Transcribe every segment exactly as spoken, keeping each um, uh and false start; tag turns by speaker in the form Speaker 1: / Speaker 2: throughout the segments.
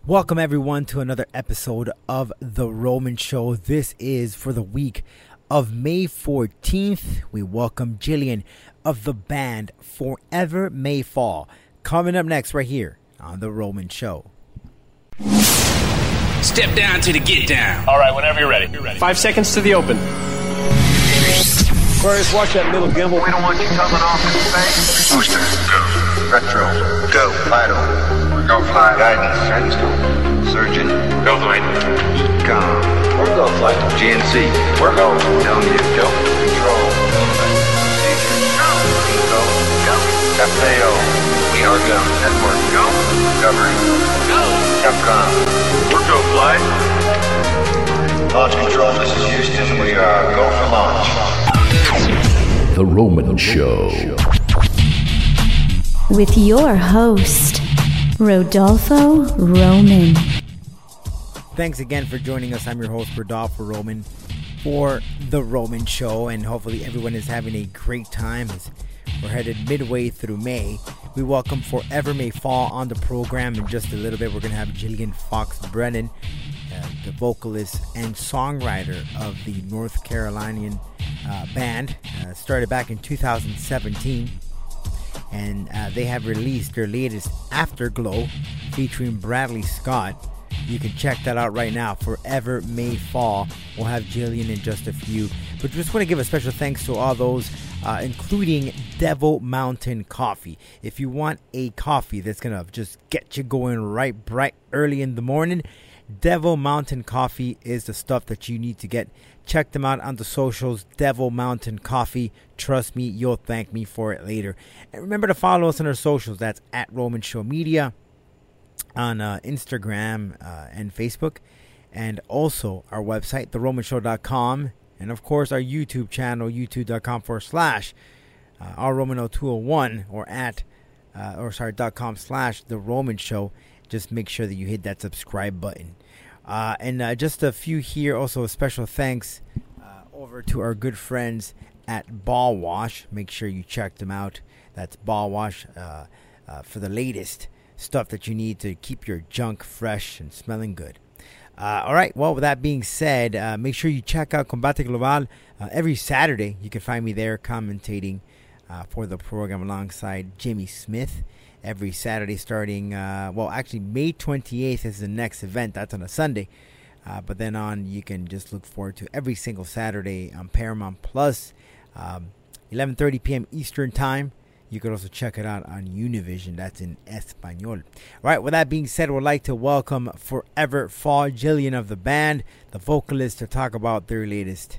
Speaker 1: Welcome everyone to another episode of The Roman Show. This is for the week of May fourteenth. We welcome Jillian of the band Forever May Fall. Coming up next right here on The Roman Show.
Speaker 2: Step down to the get down.
Speaker 3: All right, whenever you're ready. You're ready.
Speaker 4: Five seconds to the open.
Speaker 3: Aquarius, watch that middle gimbal.
Speaker 5: We don't want you coming off in space. Booster, go. Retro, go. Vital, go fly. Guidance, guidance, go. Surgeon, go flight. Econ, we're go flight. G N C, we're go. Telling you, go. Control, procedure, go. Go, go. F A O, we are go. Network, go. Discovery, go. Capcom, we're go flight. Launch control, this is Houston. We are go for launch.
Speaker 6: The Roman Show.
Speaker 7: With your host, Rodolfo Roman.
Speaker 1: Thanks again for joining us. I'm your host, Rodolfo Roman, for The Roman Show, and hopefully everyone is having a great time as we're headed midway through May. We welcome Forever May Fall on the program. In just a little bit, we're going to have Jillian Fox Brennan, uh, the vocalist and songwriter of the North Carolinian uh, band. Uh, started back in two thousand seventeen. And uh, they have released their latest Afterglow featuring Bradley Scott. You can check that out right now. Forever May Fall. We'll have Jillian in just a few. But just want to give a special thanks to all those, uh, including Devil Mountain Coffee. If you want a coffee that's going to just get you going right bright early in the morning, Devil Mountain Coffee is the stuff that you need to get. Check them out on the socials, Devil Mountain Coffee. Trust me, you'll thank me for it later. And remember to follow us on our socials. That's at Roman Show Media on uh, Instagram uh, and Facebook. And also our website, the roman show dot com. And of course our YouTube channel, youtube.com forward slash uh, rRomano two oh one or at, uh, or sorry, dot com slash The Roman Show. Just make sure that you hit that subscribe button. Uh, and uh, just a few here. Also a special thanks uh, over to our good friends at Ball Wash. Make sure you check them out. That's Ball Wash uh, uh, for the latest stuff that you need to keep your junk fresh and smelling good. Uh, all right. Well, with that being said, uh, make sure you check out Combate Global uh, every Saturday. You can find me there commentating uh, for the program alongside Jimmy Smith. Every Saturday starting, uh, well, actually May twenty-eighth is the next event. That's on a Sunday. Uh, but then on, you can just look forward to every single Saturday on Paramount Plus, um, eleven thirty p.m. Eastern Time. You can also check it out on Univision. That's in Espanol. All right, with that being said, I would like to welcome Forever Fall, Jillian of the band, the vocalist, to talk about their latest.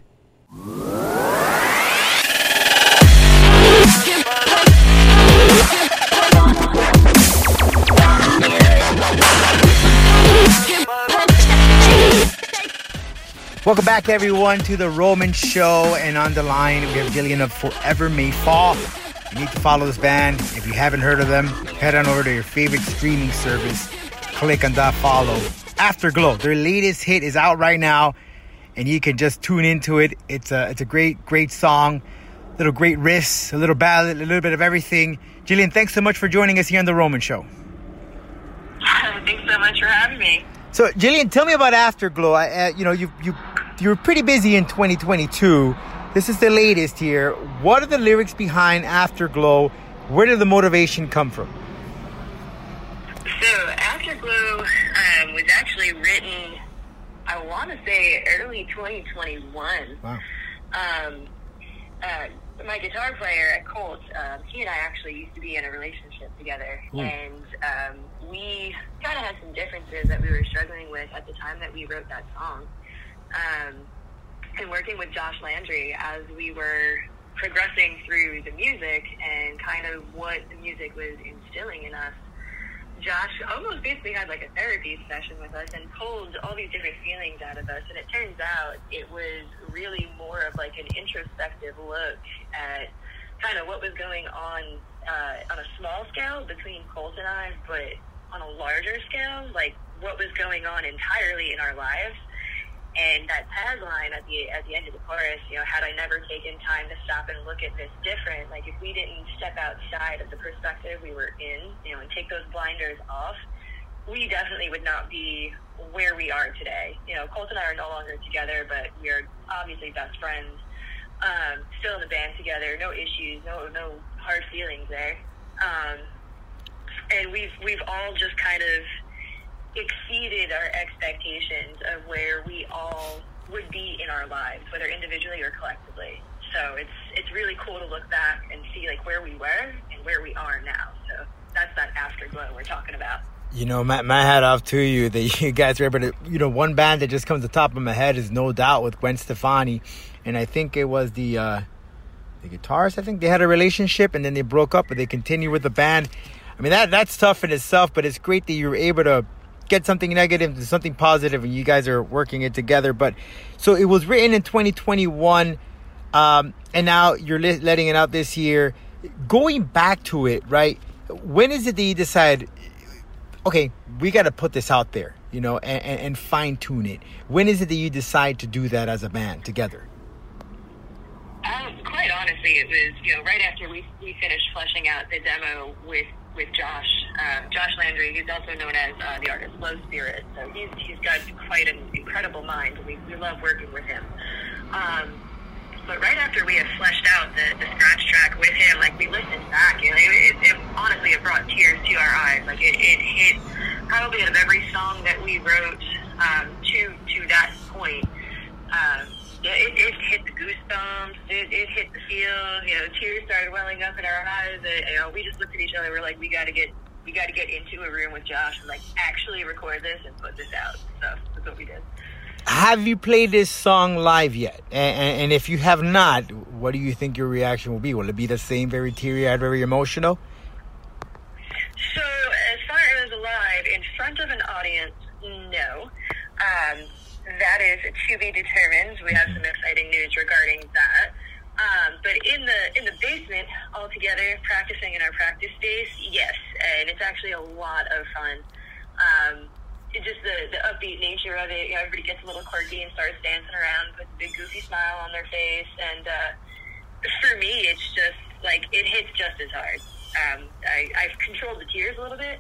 Speaker 1: Welcome back, everyone, to The Roman Show. And on the line, we have Jillian of Forever May Fall. You need to follow this band. If you haven't heard of them, head on over to your favorite streaming service. Click on that follow. Afterglow, their latest hit, is out right now, and you can just tune into it. It's a, it's a great, great song. Little great riffs, a little ballad, a little bit of everything. Jillian, thanks so much for joining us here on The Roman Show.
Speaker 8: Thanks so much for having me.
Speaker 1: So, Jillian, tell me about Afterglow. I, uh, you know, you you you were pretty busy in twenty twenty-two. This is the latest here. What are the lyrics behind Afterglow? Where did the motivation come from?
Speaker 8: So, Afterglow um, was actually written, I want to say, early twenty twenty-one.
Speaker 1: Wow.
Speaker 8: Um, uh, my guitar player at Colt, um, he and I actually used to be in a relationship together.
Speaker 1: Ooh.
Speaker 8: And um, we kind of had some differences that we were struggling with at the time that we wrote that song. Um, and working with Josh Landry as we were progressing through the music and kind of what the music was instilling in us, Josh almost basically had like a therapy session with us and pulled all these different feelings out of us. And it turns out it was really more of like an introspective look at kind of what was going on uh, on a small scale between Colt and I, but on a larger scale, like what was going on entirely in our lives. And that tagline at the at the end of the chorus, you know, had I never taken time to stop and look at this different, like if we didn't step outside of the perspective we were in, you know, and take those blinders off, we definitely would not be where we are today. You know, Colt and I are no longer together, but we are obviously best friends. Um, still in the band together, no issues, no no hard feelings there. Um, and we've we've all just kind of exceeded our expectations of where we all would be in our lives, whether individually or collectively. So it's it's really cool to look back and see like where we were and where we are now. So that's that afterglow we're talking about.
Speaker 1: You know, my, my hat off to you that you guys were able to, you know, one band that just comes to the top of my head is No Doubt with Gwen Stefani. And I think it was the uh, the guitarist, I think they had a relationship and then they broke up, but they continued with the band. I mean, that that's tough in itself, but it's great that you were able to get something negative to something positive and you guys are working it together. But so it was written in twenty twenty-one um, and now you're li- letting it out this year. Going back to it, right? When is it that you decide, okay, we got to put this out there, you know, and, and, and fine tune it? When is it that you decide to do that as a band together?
Speaker 8: Um, quite honestly, it was, you know, right after we we finished fleshing out the demo with, with Josh, um, Josh Landry, who's also known as uh, the artist Low Spirit. So he's he's got quite an incredible mind. We, we love working with him. Um, but right after we had fleshed out the, the scratch track with him, like, we listened back, and it, it, it honestly, it brought tears to our eyes. Like, it, it hit probably out of every song that we wrote um, to to that point. Um, It, it hit the goosebumps. It, it hit the feels. You know, tears started welling up in our eyes. And, you know, we just looked at each other. We're like, we got to get, we got to get into a room with Josh and like actually record this and put this out. So that's what we did.
Speaker 1: Have you played this song live yet? And, and, and if you have not, what do you think your reaction will be? Will it be the same, very teary-eyed, very emotional?
Speaker 8: So as far as live in front of an audience, no. Um, That is to be determined. We have some exciting news regarding that. Um, but in the in the basement, all together, practicing in our practice space, yes. And it's actually a lot of fun. Um, it's just the, the upbeat nature of it. You know, everybody gets a little quirky and starts dancing around, puts a big goofy smile on their face. And uh, for me, it's just like it hits just as hard. Um, I, I've controlled the tears a little bit.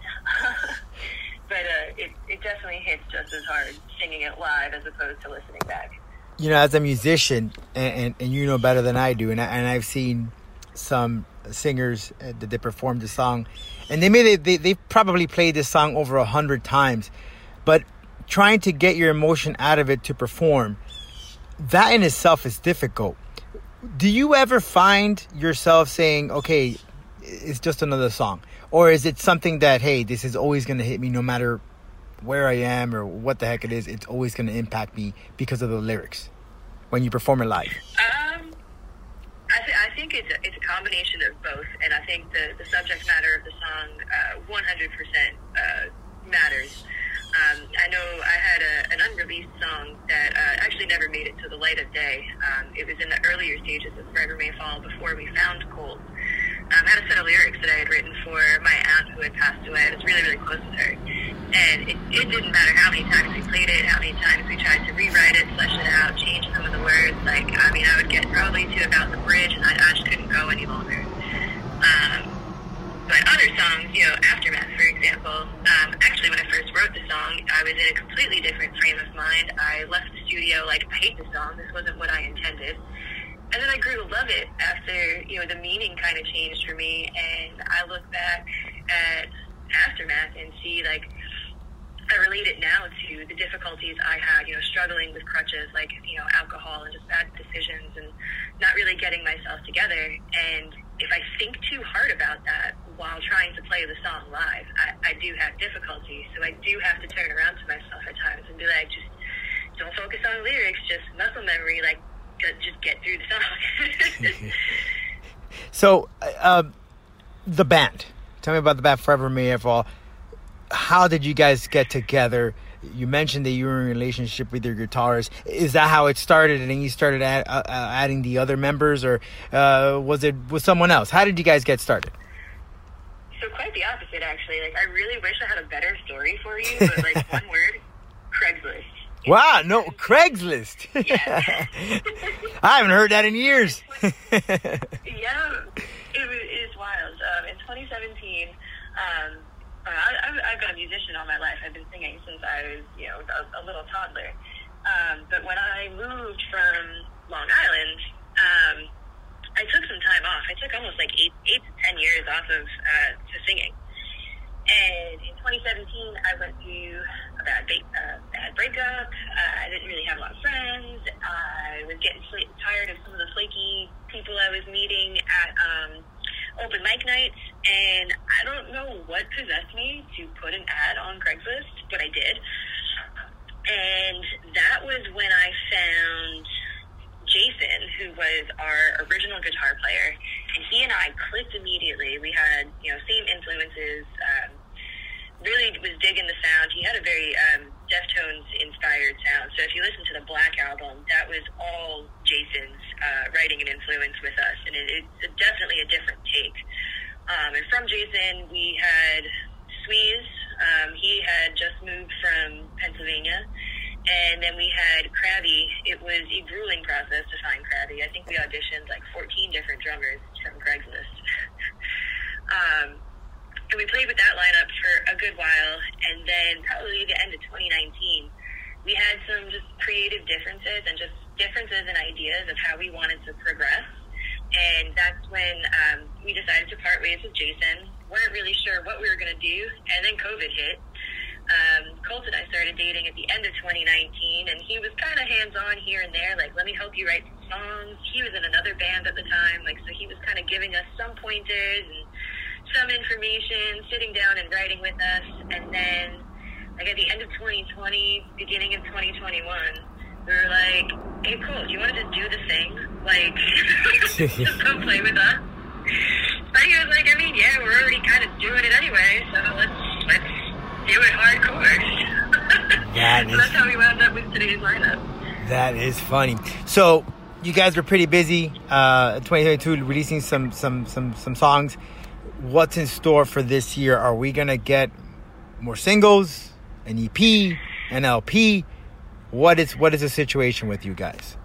Speaker 8: But uh, it, it definitely hits just as hard singing it live as opposed to listening back.
Speaker 1: You know, as a musician, and, and, and you know better than I do, and, I, and I've seen some singers that they performed the song, and they made it, they they probably played this song over a hundred times, but trying to get your emotion out of it to perform, that in itself is difficult. Do you ever find yourself saying, okay, it's just another song? Or is it something that, hey, this is always going to hit me no matter where I am or what the heck it is, it's always going to impact me because of the lyrics when you perform it live?
Speaker 8: Um, I, th- I think it's a, it's a combination of both. And I think the, the subject matter of the song uh, one hundred percent uh, matters. Um, I know I had a, an unreleased song that uh, actually never made it to the light of day. Um, it was in the earlier stages of Forever May Fall before we found Colt. Um, I had a set of lyrics that I had written for my aunt who had passed away. I was really, really close with her. And it, it didn't matter how many times we played it, how many times we tried to rewrite it, flesh it out, change some of the words. Like, I mean, I would get probably to about the bridge and I, I just couldn't go any longer. Um, but other songs, you know, Aftermath, for example, um, actually when I first wrote the song, I was in a completely different frame of mind. I left the studio like, I hate the song. This wasn't what I intended. And then I grew to love it after, you know, the meaning kind of changed for me. And I look back at Aftermath and see, like, I relate it now to the difficulties I had, you know, struggling with crutches like, you know, alcohol and just bad decisions and not really getting myself together. And if I think too hard about that while trying to play the song live, I, I do have difficulties. So I do have to turn around to myself at times and be like, just don't focus on lyrics, just muscle memory, like, just get through the song.
Speaker 1: So, uh, the band. Tell me about the band Forever May Fall. How did you guys get together? You mentioned that you were in a relationship with your guitarist. Is that how it started, and then you started add, uh, adding the other members, or uh, was it with someone else? How did you guys get started?
Speaker 8: So quite the opposite, actually. Like, I really wish I had a better story for you, but like one word, Craigslist.
Speaker 1: Wow, no, Craigslist.
Speaker 8: Yeah.
Speaker 1: I haven't heard that in years.
Speaker 8: Yeah, it, it is wild. Um, in twenty seventeen, um, Uh, I, I've been a musician all my life. I've been singing since I was, you know, a, a little toddler. Um, but when I moved from Long Island, um, I took some time off. I took almost like eight, eight to ten years off of uh, to singing. And in twenty seventeen, I went through a bad, ba- uh, bad breakup. Uh, I didn't really have a lot of friends. I was getting fl- tired of some of the flaky people I was meeting at um, open mic nights. And I don't know what possessed me to put an ad on Craigslist, but I did. And that was when I found Jason, who was our original guitar player, and he and I clicked immediately. We had, you know, same influences, um, really was digging the sound. He had a very um, Deftones-inspired sound. So if you listen to the Black Album, that was all Jason's uh, writing and influence with us, and it, it's definitely a different take. Um, and from Jason, we had Squeeze. Um, he had just moved from Pennsylvania. And then we had Krabby. It was a grueling process to find Krabby. I think we auditioned like fourteen different drummers from Craigslist. um, and we played with that lineup for a good while. And then probably the end of twenty nineteen, we had some just creative differences and just differences in ideas of how we wanted to progress. And that's when um, we decided to part ways with Jason. Weren't really sure what we were going to do. And then COVID hit. Um, Colt and I started dating at the end of twenty nineteen, and he was kind of hands-on here and there, like, let me help you write some songs. He was in another band at the time, like, so he was kind of giving us some pointers and some information, sitting down and writing with us. And then, like, at the end of twenty twenty, beginning of twenty twenty-one, we were like, hey, Colt, you want to just do the thing? Like, just come play with us? But he was like, I mean, yeah, we're already kind of doing it anyway, so let's, let's do it hardcore.
Speaker 1: That
Speaker 8: so
Speaker 1: is,
Speaker 8: that's how we wound up with today's lineup.
Speaker 1: That is funny. So you guys were pretty busy uh, in twenty twenty-two releasing some, some, some, some songs. What's in store for this year? Are we going to get more singles, an E P, an L P? What is what is the situation with you guys?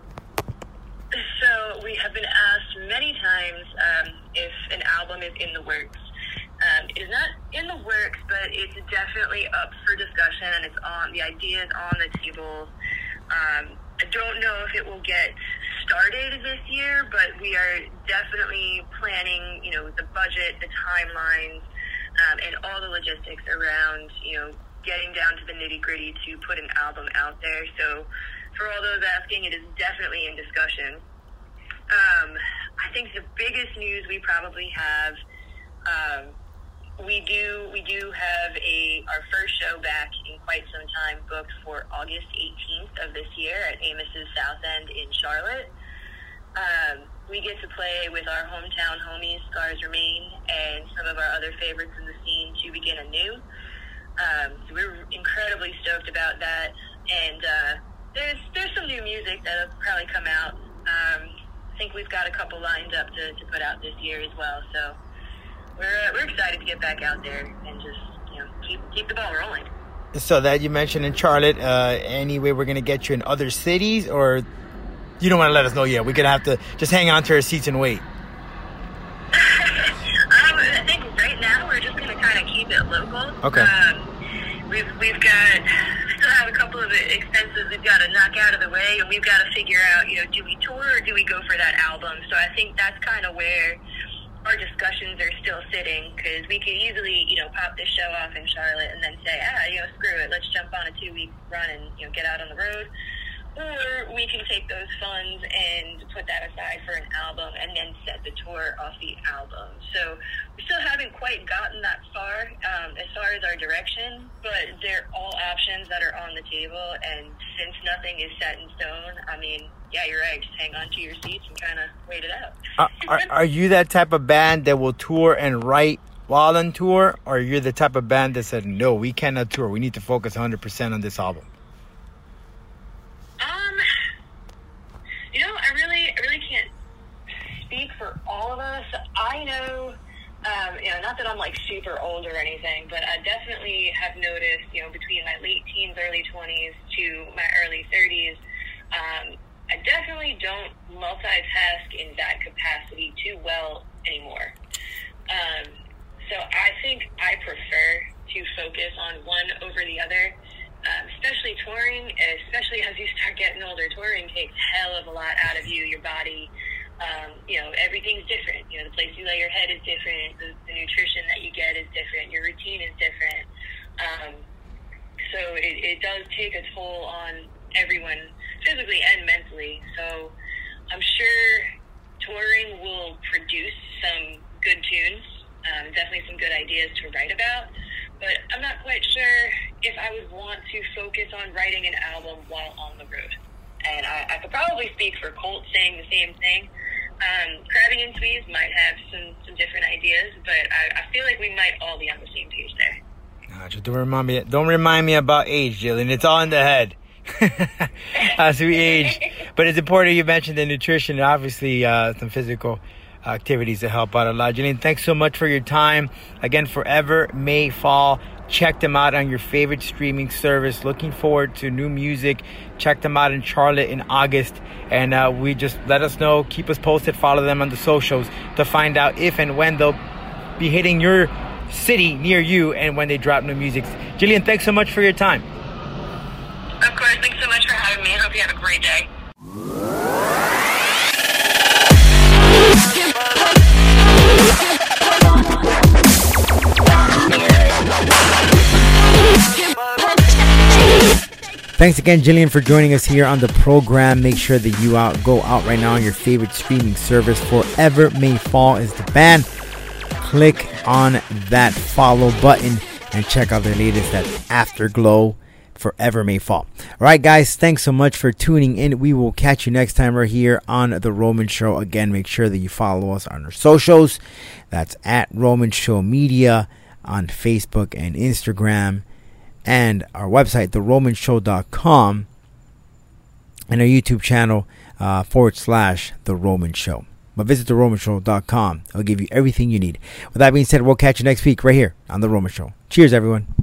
Speaker 8: So we have been asked many times um, if an album is in the works. Um, it is not in the works, but it's definitely up for discussion, and it's on the idea is on the table. Um, I don't know if it will get started this year, but we are definitely planning, you know, the budget, the timelines, um, and all the logistics around, you know, getting down to the nitty-gritty to put an album out there. So for all those asking, it is definitely in discussion. Um, I think the biggest news we probably have, um, we do we do have a our first show back in quite some time booked for August eighteenth of this year at Amos's South End in Charlotte. Um, we get to play with our hometown homies, Scars Remain, and some of our other favorites in the scene to begin anew. Um, so we're incredibly stoked about that, and uh, there's there's some new music that'll probably come out. Um, I think we've got a couple lined up to, to put out this year as well. So we're uh, we're excited to get back out there and just, you know, keep keep the ball rolling.
Speaker 1: So that you mentioned in Charlotte, uh, anyway, we're gonna get you in other cities, or you don't want to let us know yet? We're gonna have to just hang on to our seats and wait.
Speaker 8: um, I think right now we're just gonna kind of keep it local.
Speaker 1: Okay.
Speaker 8: Um, we've we've got still have a couple of expenses we've got to knock out of the way, and we've got to figure out, you know, do we tour or do we go for that album? So I think that's kind of where our discussions are still sitting, because we could easily, you know, pop this show off in Charlotte and then say, ah, you know, screw it, let's jump on a two-week run and, you know, get out on the road. Or we can take those funds and put that aside for an album and then set the tour off the album. So we still haven't quite gotten that far um, as far as our direction, but they're all options that are on the table. And since nothing is set in stone, I mean, yeah, you're right. Just hang on to your seats and kind of wait it out.
Speaker 1: are, are, are you that type of band that will tour and write while on tour? Or you're the type of band that said, no, we cannot tour. We need to focus one hundred percent on this album?
Speaker 8: Um, you know, I really, I really can't speak for all of us. I know, um, you know, not that I'm like super old or anything, but I definitely have noticed, you know, between my late teens, early twenties to my early thirties, um, I definitely don't multitask in that capacity too well anymore. Um, so I think I prefer to focus on one over the other, um, especially touring, especially as you start getting older. Touring takes hell of a lot out of you, your body. Um, you know, everything's different. You know, the place you lay your head is different. The, the nutrition that you get is different. Your routine is different. Um, so it, it does take a toll on everyone, physically and mentally. So I'm sure touring will produce some good tunes, um, definitely some good ideas to write about. But I'm not quite sure if I would want to focus on writing an album while on the road. And I, I could probably speak for Colt saying the same thing. Um, Crabbing and Tweez might have some, some different ideas, but I, I feel like we might all be on the same page there.
Speaker 1: Uh, just don't remind me. Don't remind me about age, Jillian. It's all in the head as we age. But it's important you mentioned the nutrition and obviously uh, some physical activities to help out a lot. Jillian, thanks so much for your time. Again, Forever May Fall. Check them out on your favorite streaming service. Looking forward to new music. Check them out in Charlotte in August. And uh, we just let us know. Keep us posted. Follow them on the socials to find out if and when they'll be hitting your city near you and when they drop new music. Jillian, thanks so much for your time.
Speaker 8: Of course. Thanks so much for having me. I hope you have a great day.
Speaker 1: Thanks again, Jillian, for joining us here on the program. Make sure that you out go out right now on your favorite streaming service. Forever May Fall is the band. Click on that follow button and check out their latest at Afterglow. Forever May Fall. All right, guys, thanks so much for tuning in. We will catch you next time right here on The Roman Show. Again, make sure that you follow us on our socials. That's at Roman Show Media on Facebook and Instagram. And our website, the roman show dot com, and our YouTube channel, uh, forward slash The Roman Show. But visit the roman show dot com. I'll give you everything you need. With that being said, we'll catch you next week right here on The Roman Show. Cheers, everyone.